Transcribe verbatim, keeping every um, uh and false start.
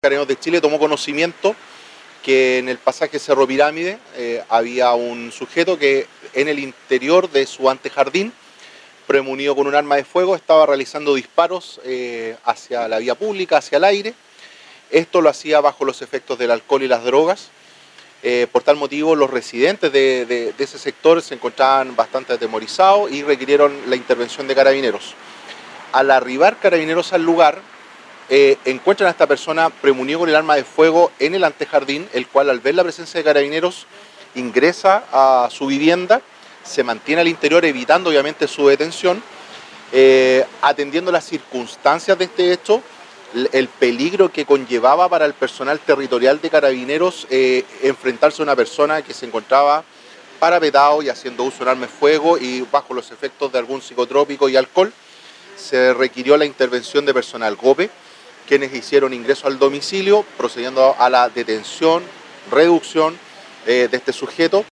Carabineros de Chile tomó conocimiento que en el pasaje Cerro Pirámide eh, había un sujeto que en el interior de su antejardín, premunido con un arma de fuego, estaba realizando disparos eh, hacia la vía pública, hacia el aire. Esto lo hacía bajo los efectos del alcohol y las drogas. Eh, por tal motivo, los residentes de, de, de ese sector se encontraban bastante atemorizados y requirieron la intervención de Carabineros. Al arribar Carabineros al lugar, Eh, encuentran a esta persona premunido con el arma de fuego en el antejardín, el cual al ver la presencia de Carabineros ingresa a su vivienda, se mantiene al interior evitando obviamente su detención, eh, atendiendo las circunstancias de este hecho, el peligro que conllevaba para el personal territorial de Carabineros eh, enfrentarse a una persona que se encontraba parapetado y haciendo uso de un arma de fuego y bajo los efectos de algún psicotrópico y alcohol. Se requirió la intervención de personal GOPE, quienes hicieron ingreso al domicilio, procediendo a la detención, reducción eh, de este sujeto.